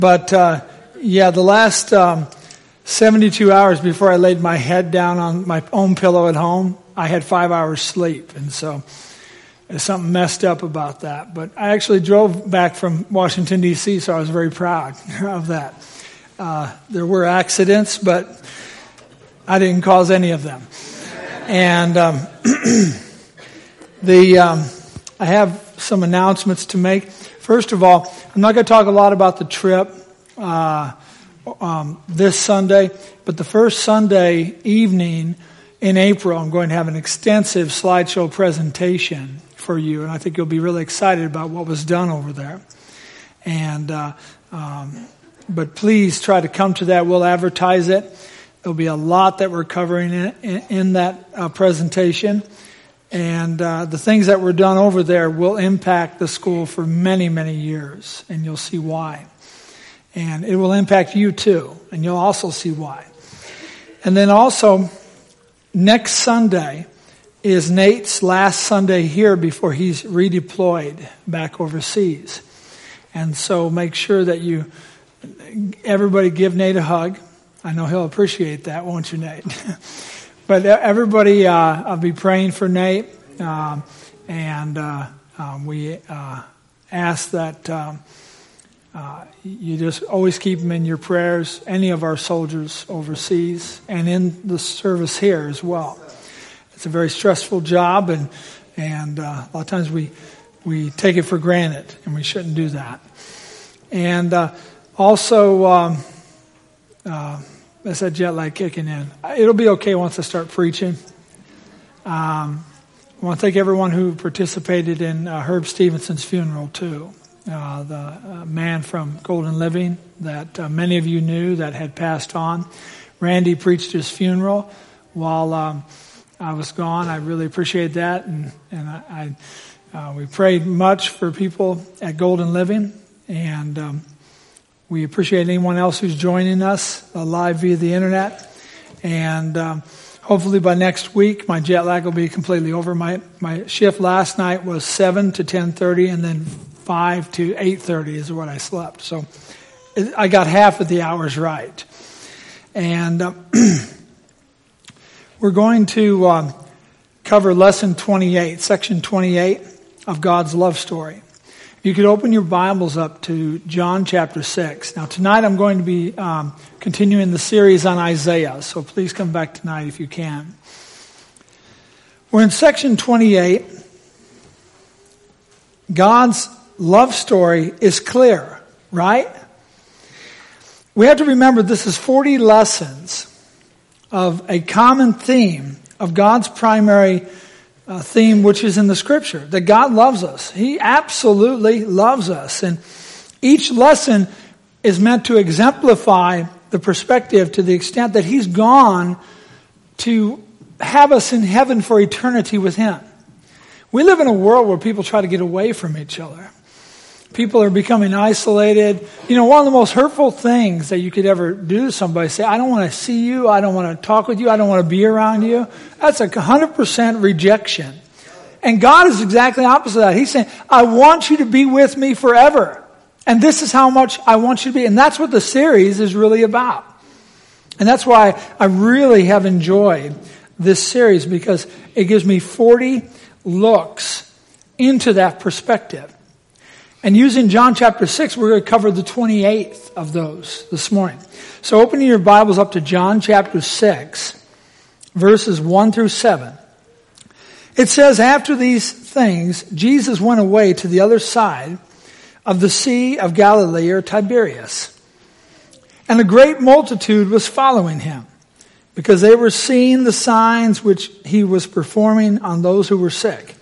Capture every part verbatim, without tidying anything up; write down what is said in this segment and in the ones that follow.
But, uh, yeah, the last um, seventy-two hours before I laid my head down on my own pillow at home, I had five hours sleep. And so there's something messed up about that. But I actually drove back from Washington, D C, so I was very proud of that. Uh, there were accidents, but I didn't cause any of them. And um, the um, I have some announcements to make. First of all, I'm not going to talk a lot about the trip uh, um, this Sunday, but the first Sunday evening in April, I'm going to have an extensive slideshow presentation for you, and I think you'll be really excited about what was done over there. And uh, um, but please try to come to that. We'll advertise it. There'll be a lot that we're covering in, in, in that uh, presentation. And uh, the things that were done over there will impact the school for many, many years. And you'll see why. And it will impact you too. And you'll also see why. And then also, next Sunday is Nate's last Sunday here before he's redeployed back overseas. And so make sure that you, everybody give Nate a hug. I know he'll appreciate that, won't you, Nate? But everybody, uh, I'll be praying for Nate. Um, and uh, um, we uh, ask that um, uh, you just always keep him in your prayers, any of our soldiers overseas, and in the service here as well. It's a very stressful job, and and uh, a lot of times we, we take it for granted, and we shouldn't do that. And uh, also... Um, uh, That's that jet lag kicking in. It'll be okay once I start preaching. Um, I want to thank everyone who participated in uh, Herb Stevenson's funeral, too. Uh, the uh, man from Golden Living that uh, many of you knew that had passed on. Randy preached his funeral while um, I was gone. I really appreciate that. And, and I, I uh, we prayed much for people at Golden Living. And... Um, We appreciate anyone else who's joining us uh, live via the internet. And um, hopefully by next week, my jet lag will be completely over. My my shift last night was seven to ten thirty, and then five to eight thirty is what I slept. So it, I got half of the hours right. And uh, we're going to um, cover lesson twenty-eight, section twenty-eight of God's love story. You could open your Bibles up to John chapter six. Now tonight I'm going to be um, continuing the series on Isaiah, so please come back tonight if you can. We're in section twenty-eight. God's love story is clear, right? We have to remember this is forty lessons of a common theme of God's primary Uh, theme, which is in the scripture, that God loves us. He absolutely loves us. And each lesson is meant to exemplify the perspective to the extent that He's gone to have us in heaven for eternity with Him. We live in a world where people try to get away from each other. People are becoming isolated. You know, one of the most hurtful things that you could ever do to somebody, say, I don't want to see you, I don't want to talk with you, I don't want to be around you. That's a one hundred percent rejection. And God is exactly opposite of that. He's saying, I want you to be with me forever. And this is how much I want you to be. And that's what the series is really about. And that's why I really have enjoyed this series, because it gives me forty looks into that perspective. And using John chapter six, we're going to cover the twenty-eighth of those this morning. So opening your Bibles up to John chapter six, verses one through seven. It says, after these things, Jesus went away to the other side of the Sea of Galilee, or Tiberias. And a great multitude was following him, because they were seeing the signs which he was performing on those who were sick.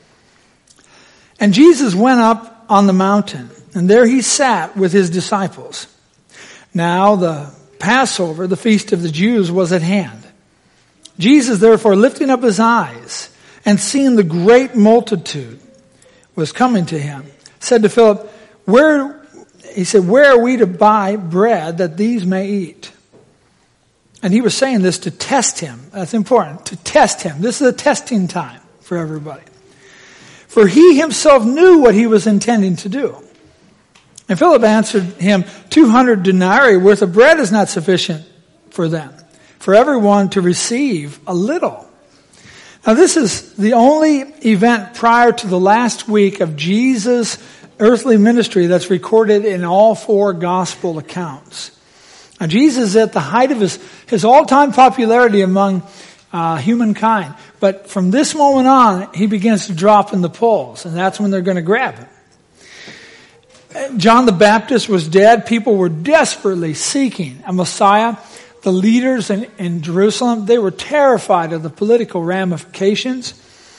And Jesus went up on the mountain, and there he sat with his disciples. Now the Passover, the feast of the Jews, was at hand. Jesus, therefore, lifting up his eyes and seeing the great multitude was coming to him, said to Philip, "Where?" He said, "Where are we to buy bread that these may eat?" And he was saying this to test him. That's important, to test him. This is a testing time for everybody. For he himself knew what he was intending to do. And Philip answered him, two hundred denarii worth of bread is not sufficient for them, for everyone to receive a little. Now this is the only event prior to the last week of Jesus' earthly ministry that's recorded in all four gospel accounts. Now Jesus is at the height of his, his all-time popularity among uh, humankind. But from this moment on, he begins to drop in the polls, and that's when they're going to grab him. John the Baptist was dead. People were desperately seeking a Messiah. The leaders in, in Jerusalem, they were terrified of the political ramifications.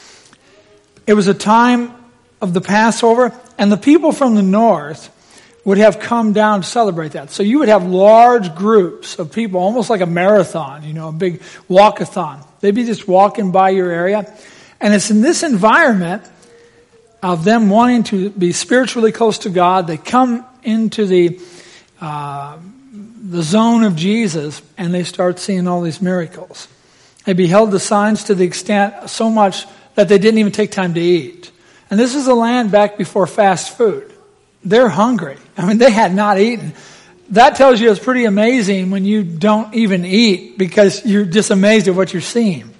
It was a time of the Passover, and the people from the north would have come down to celebrate that. So you would have large groups of people, almost like a marathon, you know, a big walkathon. They'd be just walking by your area. And it's in this environment of them wanting to be spiritually close to God. They come into the uh, the zone of Jesus, and they start seeing all these miracles. They beheld the signs to the extent so much that they didn't even take time to eat. And this is a land back before fast food. They're hungry. I mean, they had not eaten. That tells you it's pretty amazing when you don't even eat, because you're just amazed at what you're seeing.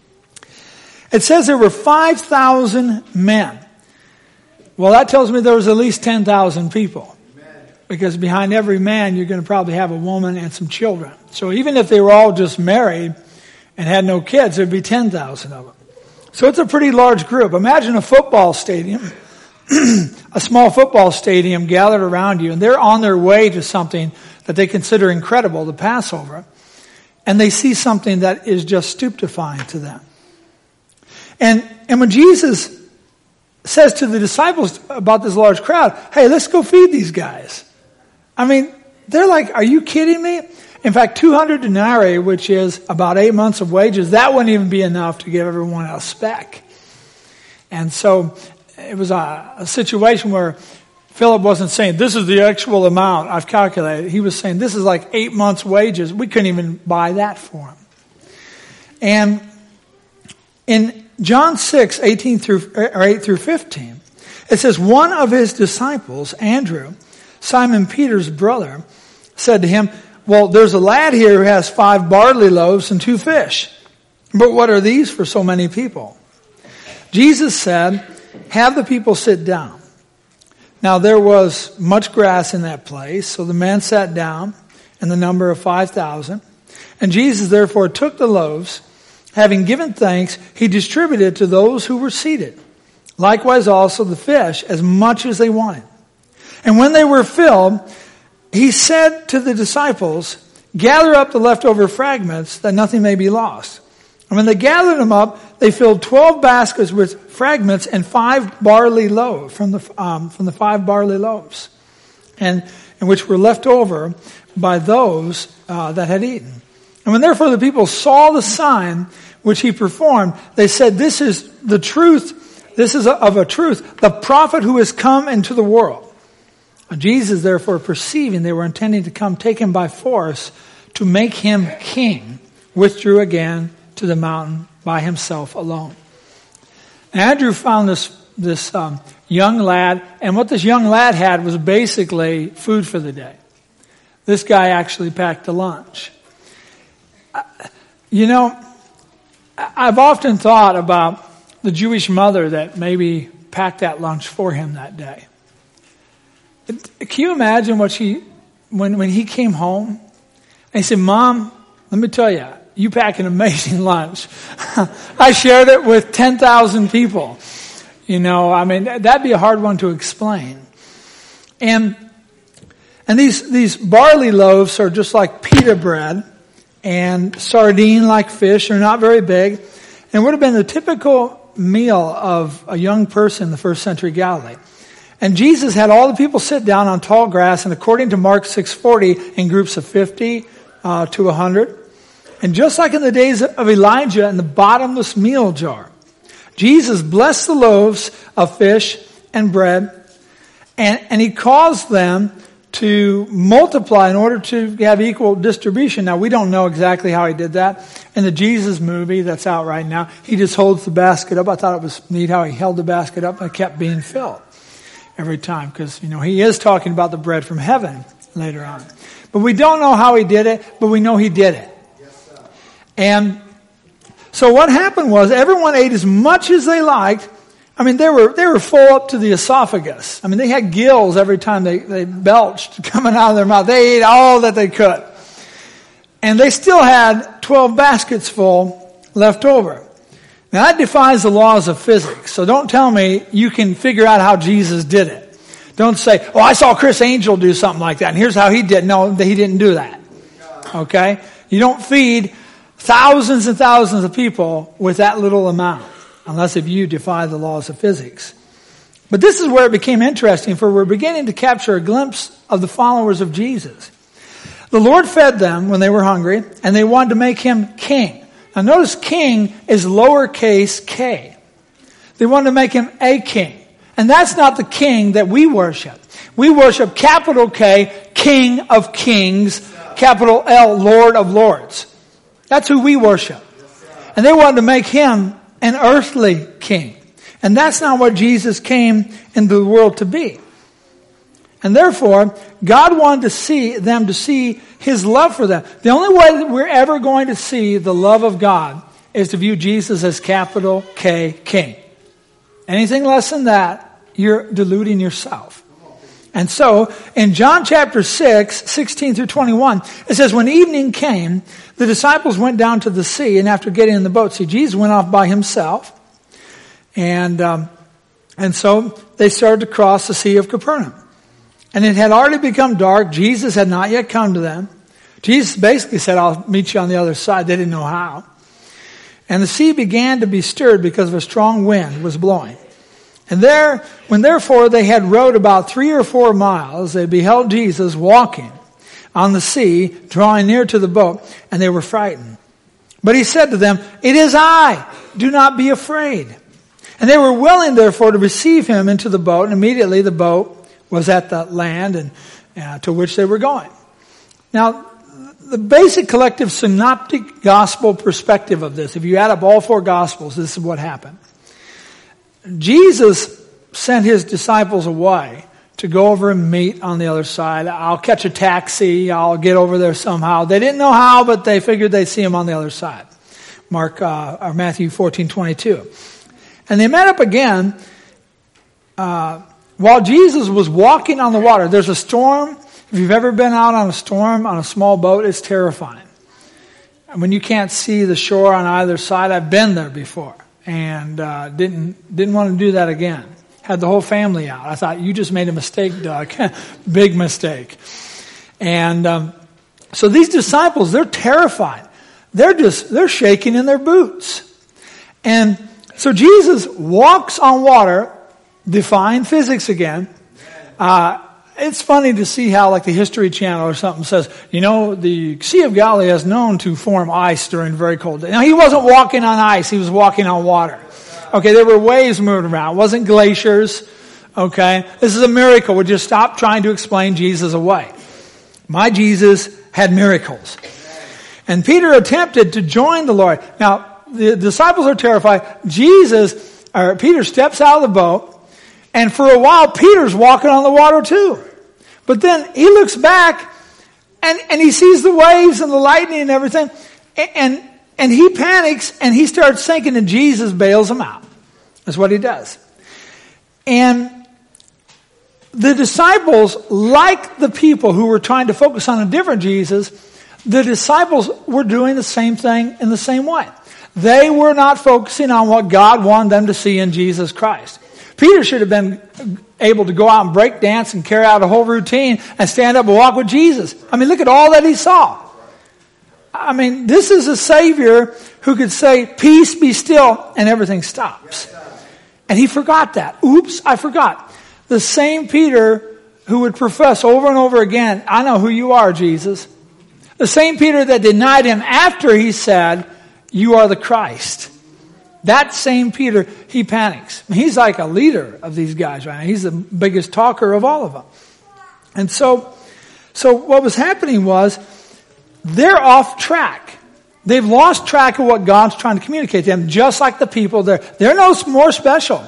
It says there were five thousand men. Well, that tells me there was at least ten thousand people. Because behind every man, you're going to probably have a woman and some children. So even if they were all just married and had no kids, there'd be ten thousand of them. So it's a pretty large group. Imagine a football stadium, a small football stadium gathered around you, and they're on their way to something that they consider incredible, the Passover, and they see something that is just stupefying to them. And, and when Jesus says to the disciples about this large crowd, hey, let's go feed these guys. I mean, they're like, are you kidding me? In fact, two hundred denarii, which is about eight months of wages, that wouldn't even be enough to give everyone a speck. And so it was a, a situation where Philip wasn't saying, this is the actual amount I've calculated. He was saying, this is like eight months' wages. We couldn't even buy that for him. And in John six, eighteen through, or eight through fifteen, it says, one of his disciples, Andrew, Simon Peter's brother, said to him, well, there's a lad here who has five barley loaves and two fish. But what are these for so many people? Jesus said, have the people sit down. Now there was much grass in that place, so the men sat down in the number of five thousand. And Jesus therefore took the loaves, having given thanks, he distributed to those who were seated. Likewise also the fish, as much as they wanted. And when they were filled, he said to the disciples, gather up the leftover fragments, that nothing may be lost. And when they gathered them up, they filled twelve baskets with fragments and five barley loaves from the um, from the five barley loaves, and, and which were left over by those uh, that had eaten. And when therefore the people saw the sign which he performed, they said, this is the truth, this is of a truth, the prophet who has come into the world. And Jesus, therefore, perceiving they were intending to come take him by force to make him king, withdrew again to the mountain by himself alone. Andrew found this, this um, young lad, and what this young lad had was basically food for the day. This guy actually packed a lunch. You know, I've often thought about the Jewish mother that maybe packed that lunch for him that day. Can you imagine what she, when, when he came home, and he said, Mom, let me tell you, you pack an amazing lunch. I shared it with ten thousand people. You know, I mean, that'd be a hard one to explain. And, and these, these barley loaves are just like pita bread, and sardine-like fish. They're not very big. And would have been the typical meal of a young person in the first century Galilee. And Jesus had all the people sit down on tall grass, and according to Mark six forty, in groups of fifty uh, to one hundred. And just like in the days of Elijah in the bottomless meal jar, Jesus blessed the loaves of fish and bread, and, and he caused them to multiply in order to have equal distribution. Now, we don't know exactly how he did that. In the Jesus movie that's out right now, he just holds the basket up. I thought it was neat how he held the basket up and it kept being filled. every time because, you know, he is talking about the bread from heaven later on. But we don't know how he did it, but we know he did it. And so what happened was everyone ate as much as they liked. I mean, they were they were full up to the esophagus. I mean, they had gills every time they, they belched coming out of their mouth. They ate all that they could. And they still had twelve baskets full left over. Now, that defies the laws of physics. So don't tell me you can figure out how Jesus did it. Don't say, oh, I saw Chris Angel do something like that, and here's how he did. No, he didn't do that. Okay? You don't feed thousands and thousands of people with that little amount, unless if you defy the laws of physics. But this is where it became interesting, for we're beginning to capture a glimpse of the followers of Jesus. The Lord fed them when they were hungry, and they wanted to make him king. Now notice king is lowercase k. They wanted to make him a king. And that's not the king that we worship. We worship capital K, King of Kings, capital L, Lord of Lords. That's who we worship. And they wanted to make him an earthly king. And that's not what Jesus came into the world to be. And therefore, God wanted to see them to see his love for them. The only way that we're ever going to see the love of God is to view Jesus as capital K, King. Anything less than that, you're deluding yourself. And so, in John chapter six, sixteen through twenty-one, it says, when evening came, the disciples went down to the sea, and after getting in the boat, see, Jesus went off by himself. And, um, and so they started to cross the Sea of Capernaum. And it had already become dark. Jesus had not yet come to them. Jesus basically said, I'll meet you on the other side. They didn't know how. And the sea began to be stirred because of a strong wind was blowing. And there, when therefore they had rowed about three or four miles, they beheld Jesus walking on the sea, drawing near to the boat, and they were frightened. But he said to them, it is I, do not be afraid. And they were willing therefore to receive him into the boat, and immediately the boat was at the land and uh, to which they were going. Now, the basic collective synoptic gospel perspective of this, if you add up all four gospels, this is what happened. Jesus sent his disciples away to go over and meet on the other side. I'll catch a taxi. I'll get over there somehow. They didn't know how, but they figured they'd see him on the other side. Mark uh, or Matthew fourteen twenty-two. And they met up again uh, while Jesus was walking on the water. There's a storm. If you've ever been out on a storm on a small boat, it's terrifying. And when you can't see the shore on either side, I've been there before. And uh, didn't didn't want to do that again. Had the whole family out. I thought, you just made a mistake, Doug. Big mistake. And um, so these disciples, they're terrified. They're just, they're shaking in their boots. And so Jesus walks on water, defying physics again. Uh, it's funny to see how, like the History Channel or something says, you know, the Sea of Galilee is known to form ice during very cold days. Now, he wasn't walking on ice. He was walking on water. Okay, there were waves moving around. It wasn't glaciers. Okay, this is a miracle. Would you stop trying to explain Jesus away? My Jesus had miracles. And Peter attempted to join the Lord. Now, the disciples are terrified. Jesus, or Peter steps out of the boat. And for a while, Peter's walking on the water too. But then he looks back and, and he sees the waves and the lightning and everything. And, and, and he panics and he starts sinking and Jesus bails him out. That's what he does. And the disciples, like the people who were trying to focus on a different Jesus, the disciples were doing the same thing in the same way. They were not focusing on what God wanted them to see in Jesus Christ. Peter should have been able to go out and break dance and carry out a whole routine and stand up and walk with Jesus. I mean, look at all that he saw. I mean, this is a Savior who could say, peace, be still, and everything stops. And he forgot that. Oops, I forgot. The same Peter who would profess over and over again, I know who you are, Jesus. The same Peter that denied him after he said, you are the Christ. That same Peter, he panics. He's like a leader of these guys right now. He's the biggest talker of all of them. And so, so what was happening was, they're off track. They've lost track of what God's trying to communicate to them, just like the people there. They're no more special.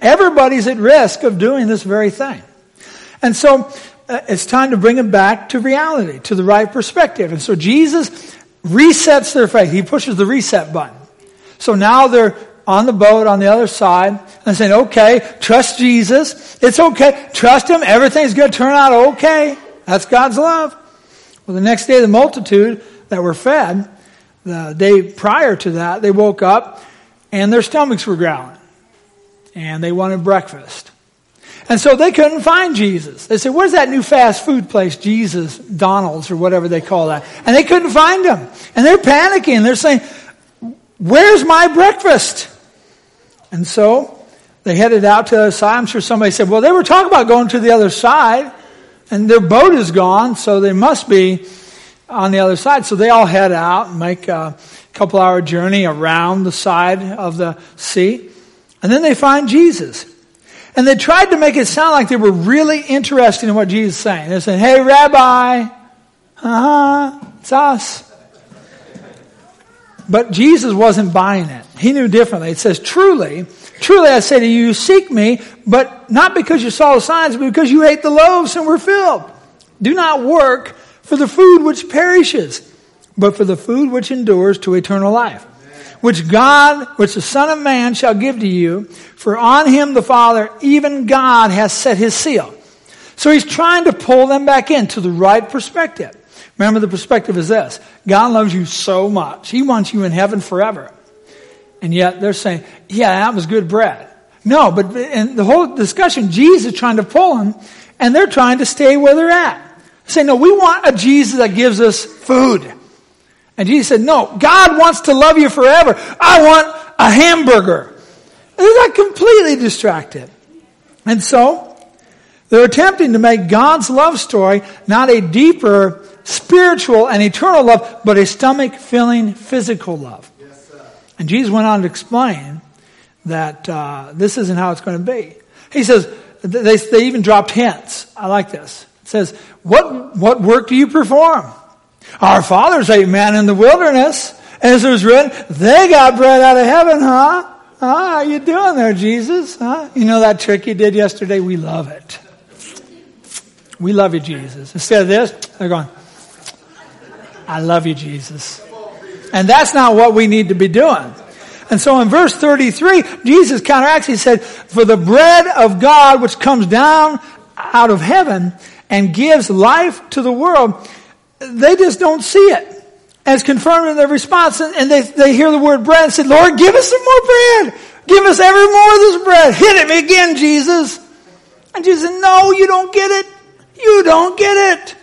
Everybody's at risk of doing this very thing. And so uh, it's time to bring them back to reality, to the right perspective. And so Jesus resets their faith. He pushes the reset button. So now they're on the boat on the other side and saying, okay, trust Jesus. It's okay. Trust him. Everything's going to turn out okay. That's God's love. Well, the next day, the multitude that were fed, the day prior to that, they woke up and their stomachs were growling. And they wanted breakfast. And so they couldn't find Jesus. They said, where's that new fast food place, Jesus, Donald's, or whatever they call that? And they couldn't find him. And they're panicking. They're saying, where's my breakfast? And so they headed out to the other side. I'm sure somebody said, well, they were talking about going to the other side. And their boat is gone, so they must be on the other side. So they all head out and make a couple hour journey around the side of the sea. And then they find Jesus. And they tried to make it sound like they were really interested in what Jesus was saying. They said, hey, Rabbi, uh-huh, it's us. But Jesus wasn't buying it. He knew differently. It says, truly, truly I say to you, you seek me, but not because you saw the signs, but because you ate the loaves and were filled. Do not work for the food which perishes, but for the food which endures to eternal life. Which God, which the Son of Man shall give to you, for on him the Father, even God, has set his seal. So he's trying to pull them back into the right perspective. Remember, the perspective is this. God loves you so much. He wants you in heaven forever. And yet they're saying, yeah, that was good bread. No, but in the whole discussion, Jesus is trying to pull them, and they're trying to stay where they're at. They say, no, we want a Jesus that gives us food. And Jesus said, no, God wants to love you forever. I want a hamburger. They're like completely distracted. And so, they're attempting to make God's love story not a deeper, spiritual, and eternal love, but a stomach-filling, physical love. Yes, sir. And Jesus went on to explain that uh, this isn't how it's going to be. He says, they, they even dropped hints. I like this. It says, what, what work do you perform? Our fathers ate manna in the wilderness. As it was written, they got bread out of heaven, huh? Huh? How you doing there, Jesus? Huh? You know that trick you did yesterday? We love it. We love you, Jesus. Instead of this, they're going, I love you, Jesus. And that's not what we need to be doing. And so in verse thirty-three, Jesus counteracts. He said, for the bread of God which comes down out of heaven and gives life to the world, they just don't see it as confirmed in their response. And they, they hear the word bread and say, Lord, give us some more bread. Give us every more of this bread. Hit it me again, Jesus. And Jesus said, no, you don't get it. You don't get it.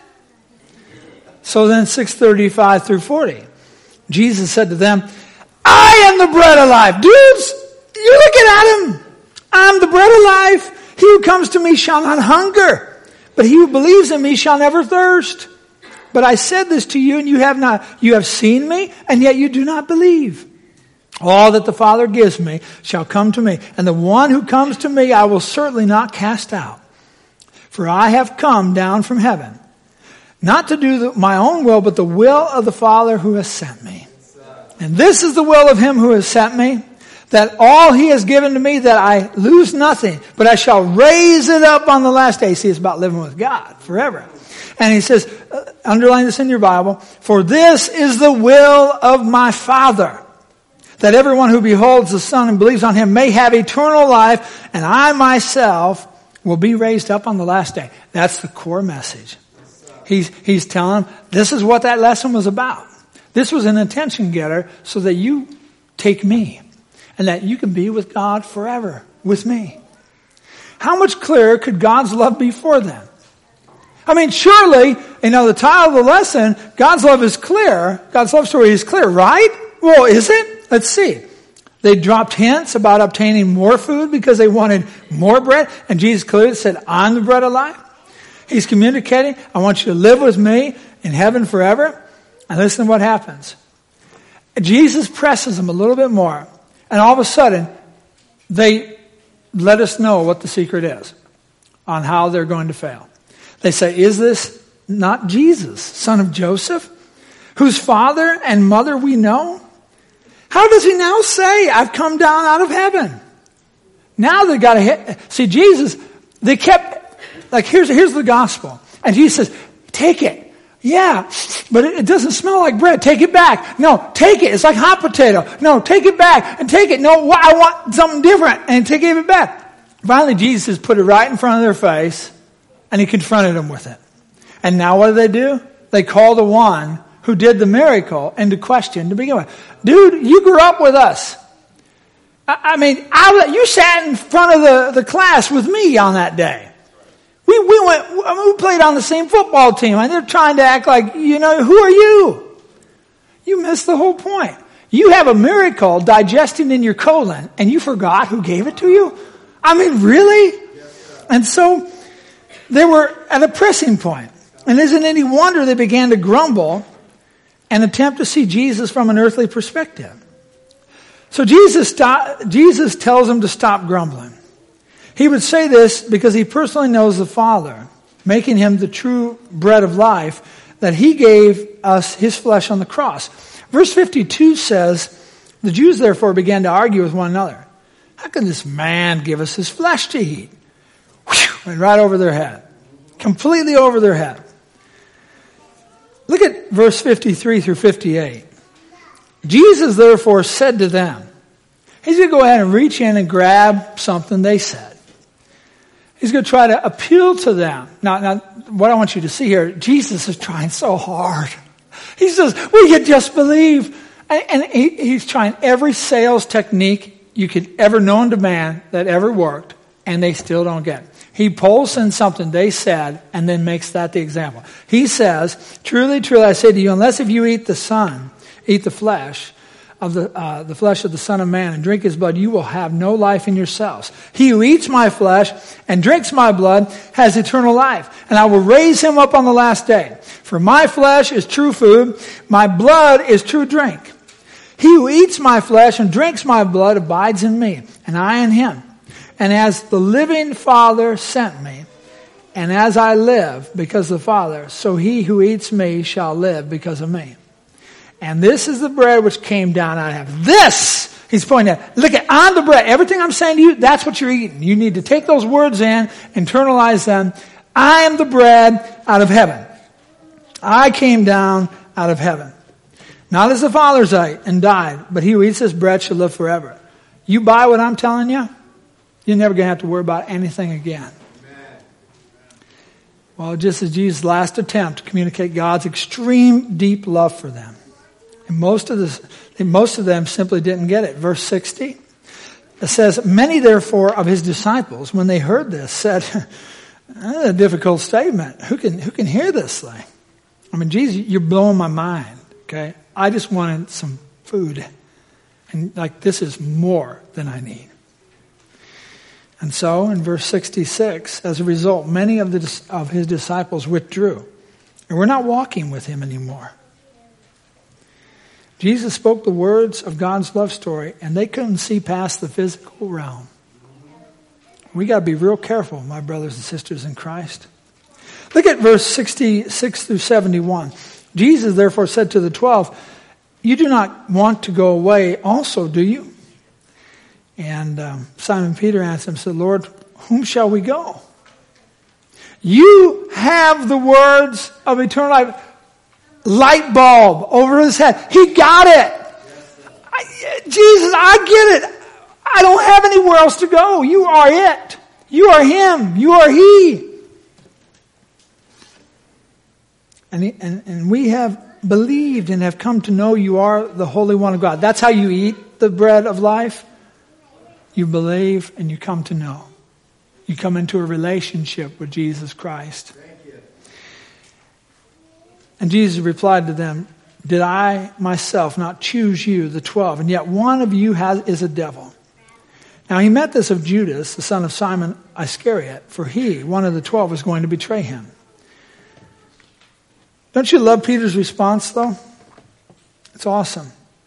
So then six thirty-five through forty, Jesus said to them, I am the bread of life. Dudes, you're looking at him. I'm the bread of life. He who comes to me shall not hunger, but he who believes in me shall never thirst. But I said this to you, and you have not, you have seen me, and yet you do not believe. All that the Father gives me shall come to me, and the one who comes to me I will certainly not cast out. For I have come down from heaven, not to do the, my own will, but the will of the Father who has sent me. And this is the will of him who has sent me, that all he has given to me, that I lose nothing, but I shall raise it up on the last day. See, it's about living with God forever. And he says, uh, underline this in your Bible, for this is the will of my Father, that everyone who beholds the Son and believes on him may have eternal life, and I myself will be raised up on the last day. That's the core message. He's, he's telling them, this is what that lesson was about. This was an attention getter so that you take me and that you can be with God forever with me. How much clearer could God's love be for them? I mean, surely, you know, the title of the lesson, God's love is clear. God's love story is clear, right? Well, is it? Let's see. They dropped hints about obtaining more food because they wanted more bread. And Jesus clearly said, I'm the bread of life. He's communicating, I want you to live with me in heaven forever. And listen to what happens. Jesus presses them a little bit more. And all of a sudden, they let us know what the secret is on how they're going to fail. They say, is this not Jesus, son of Joseph, whose father and mother we know? How does he now say, I've come down out of heaven? Now they got to hit. See, Jesus, they kept, like, here's, here's the gospel. And Jesus says, take it. Yeah, but it, it doesn't smell like bread. Take it back. No, take it. It's like hot potato. No, take it back and take it. No, I want something different. And take it back. Finally, Jesus put it right in front of their face and he confronted them with it. And now what do they do? They call the one who did the miracle into question to begin with. Dude, you grew up with us. I mean, I, you sat in front of the, the class with me on that day. We we went. I mean, we played on the same football team, and they're trying to act like, you know, who are you? You missed the whole point. You have a miracle digesting in your colon, and you forgot who gave it to you? I mean, really? And so they were at a pressing point. And isn't any wonder they began to grumble and attempt to see Jesus from an earthly perspective. So Jesus stop, Jesus tells them to stop grumbling. He would say this because he personally knows the Father, making him the true bread of life, that he gave us his flesh on the cross. Verse fifty-two says, the Jews therefore began to argue with one another. How can this man give us his flesh to eat? Whew, went right over their head. Completely over their head. Look at verse fifty-three through fifty-eight. Jesus therefore said to them, he's going to go ahead and reach in and grab something they said. He's going to try to appeal to them. Now, now, what I want you to see here, Jesus is trying so hard. He says, will you just believe? And, and he, he's trying every sales technique you could ever known to man that ever worked, and they still don't get it. He pulls in something they said and then makes that the example. He says, truly, truly, I say to you, unless if you eat the Son, eat the flesh of the uh, the flesh of the Son of Man and drink his blood, you will have no life in yourselves. He who eats my flesh and drinks my blood has eternal life, and I will raise him up on the last day. For my flesh is true food, my blood is true drink. He who eats my flesh and drinks my blood abides in me, and I in him. And as the living Father sent me, and as I live because of the Father, so he who eats me shall live because of me. And this is the bread which came down out of heaven. This, he's pointing at, look at, on the bread. Everything I'm saying to you, that's what you're eating. You need to take those words in, internalize them. I am the bread out of heaven. I came down out of heaven. Not as the fathers ate and died, but he who eats this bread shall live forever. You buy what I'm telling you, you're never going to have to worry about anything again. Well, just as Jesus' last attempt to communicate God's extreme deep love for them. And most of this, most of them simply didn't get it. Verse sixty, it says, many therefore of his disciples, when they heard this, said, that's a difficult statement. Who can, who can hear this thing? I mean, Jesus, you're blowing my mind. Okay. I just wanted some food. And like, this is more than I need. And so in verse sixty-six, as a result, many of the of his disciples withdrew and were not walking with him anymore. Jesus spoke the words of God's love story, and they couldn't see past the physical realm. We got to be real careful, my brothers and sisters in Christ. Look at verse sixty-six through seventy-one. Jesus therefore said to the twelve, you do not want to go away also, do you? And um, Simon Peter answered him and said, Lord, whom shall we go? You have the words of eternal life. Light bulb over his head. He got it. I, Jesus, I get it. I don't have anywhere else to go. You are it. You are him. You are he. And, he, and, and we have believed and have come to know you are the Holy One of God. That's how you eat the bread of life. You believe and you come to know. You come into a relationship with Jesus Christ. Thank you. And Jesus replied to them, did I myself not choose you, the twelve, and yet one of you has, is a devil? Now he meant this of Judas, the son of Simon Iscariot, for he, one of the twelve, was going to betray him. Don't you love Peter's response, though? It's awesome.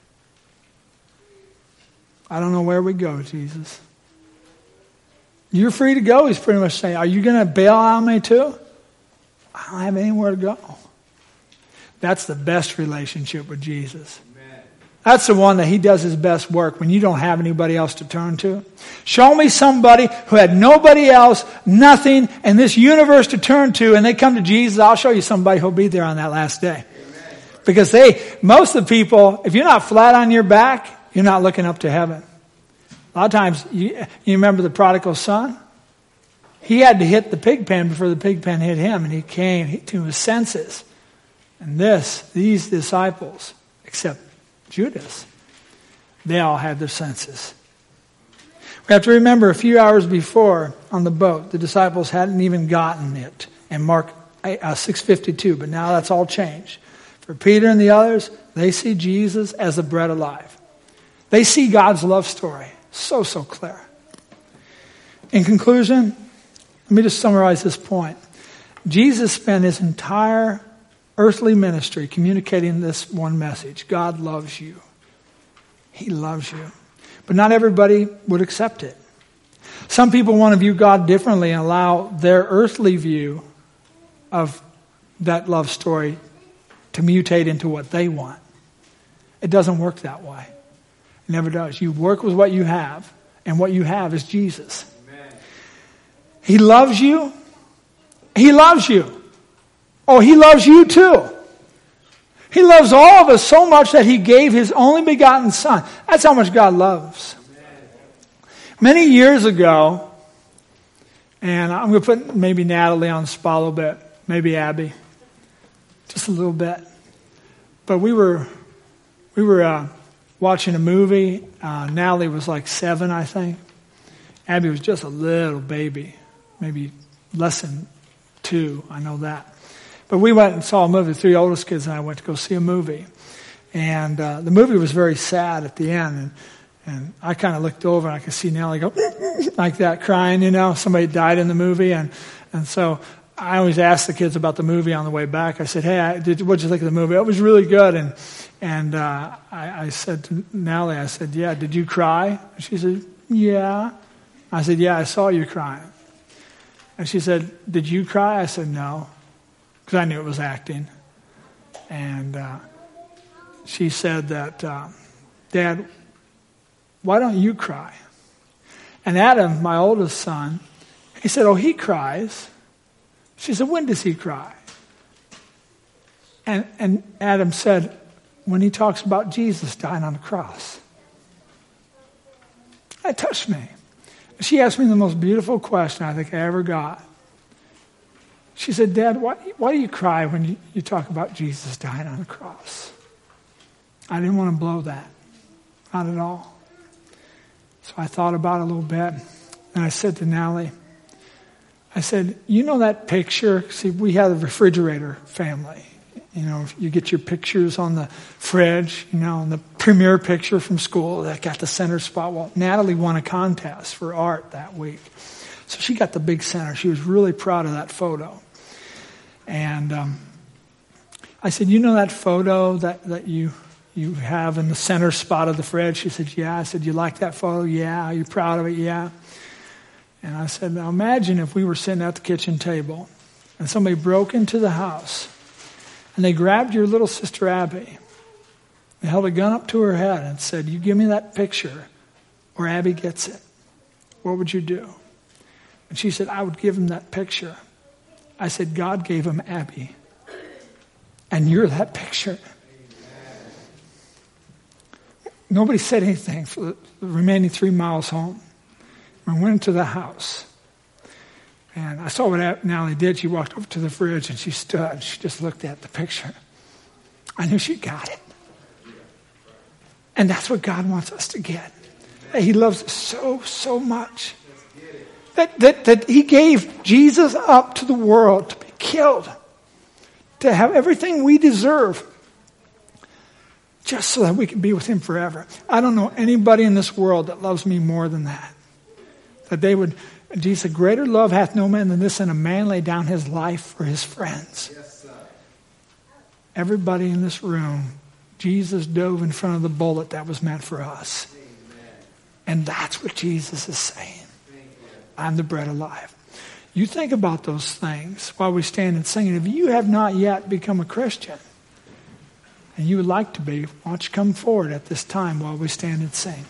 I don't know where we go, Jesus. You're free to go, he's pretty much saying. Are you going to bail on me too? I don't have anywhere to go. That's the best relationship with Jesus. Amen. That's the one that he does his best work when you don't have anybody else to turn to. Show me somebody who had nobody else, nothing in this universe to turn to, and they come to Jesus. I'll show you somebody who'll be there on that last day. Amen. Because they, most of the people, if you're not flat on your back, you're not looking up to heaven. A lot of times, you, you remember the prodigal son? He had to hit the pig pen before the pig pen hit him, and he came to his senses. And this, these disciples, except Judas, they all had their senses. We have to remember a few hours before on the boat, the disciples hadn't even gotten it in Mark uh, six fifty-two, but now that's all changed. For Peter and the others, they see Jesus as the bread alive. They see God's love story so, so clear. In conclusion, let me just summarize this point. Jesus spent his entire earthly ministry communicating this one message. God loves you. He loves you. But not everybody would accept it. Some people want to view God differently and allow their earthly view of that love story to mutate into what they want. It doesn't work that way. It never does. You work with what you have, and what you have is Jesus. Amen. He loves you. He loves you. Oh, he loves you too. He loves all of us so much that he gave his only begotten son. That's how much God loves. Many years ago, and I'm going to put maybe Natalie on the spot a little bit, maybe Abby, just a little bit. But we were we were uh, watching a movie. Uh, Natalie was like seven, I think. Abby was just a little baby, maybe less than two. I know that. But we went and saw a movie. The three oldest kids and I went to go see a movie. And uh, the movie was very sad at the end. And, and I kind of looked over and I could see Nellie go like that, crying, you know. Somebody died in the movie. And, and so I always ask the kids about the movie on the way back. I said, hey, I, did, what did you think of the movie? It was really good. And and uh, I, I said to Nellie, I said, yeah, did you cry? And she said, yeah. I said, yeah, I saw you crying. And she said, did you cry? I said, no. Because I knew it was acting. And uh, she said that, uh, Dad, why don't you cry? And Adam, my oldest son, he said, oh, he cries. She said, when does he cry? And, and Adam said, when he talks about Jesus dying on the cross. That touched me. She asked me the most beautiful question I think I ever got. She said, Dad, why, why do you cry when you, you talk about Jesus dying on the cross? I didn't want to blow that. Not at all. So I thought about it a little bit. And I said to Natalie, I said, you know that picture? See, we have a refrigerator family. You know, you get your pictures on the fridge, you know, and the premier picture from school that got the center spot. Well, Natalie won a contest for art that week. So she got the big center. She was really proud of that photo. And um, I said, you know that photo that, that you you have in the center spot of the fridge? She said, yeah. I said, you like that photo? Yeah. Are you proud of it? Yeah. And I said, now imagine if we were sitting at the kitchen table and somebody broke into the house and they grabbed your little sister Abby. They held a gun up to her head and said, you give me that picture or Abby gets it. What would you do? And she said, I would give him that picture. I said, God gave him Abby. And you're that picture. Nobody said anything for the remaining three miles home. We went into the house. And I saw what Natalie did. She walked over to the fridge and she stood. She just looked at the picture. I knew she got it. And that's what God wants us to get. He loves us so, so much. That, that, that he gave Jesus up to the world to be killed. To have everything we deserve. Just so that we can be with him forever. I don't know anybody in this world that loves me more than that. That they would, Jesus said, greater love hath no man than this, and a man lay down his life for his friends. Yes, sir. Everybody in this room, Jesus dove in front of the bullet that was meant for us. Amen. And that's what Jesus is saying. I'm the bread alive. You think about those things while we stand and sing. If you have not yet become a Christian, and you would like to be, why don't you come forward at this time while we stand and sing.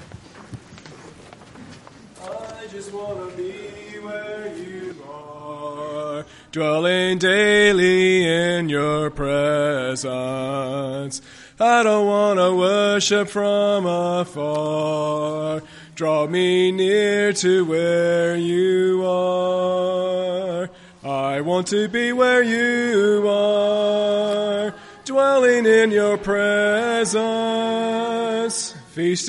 I just want to be where you are, dwelling daily in your presence. I don't want to worship from afar. Draw me near to where you are. I want to be where you are, dwelling in your presence. Feast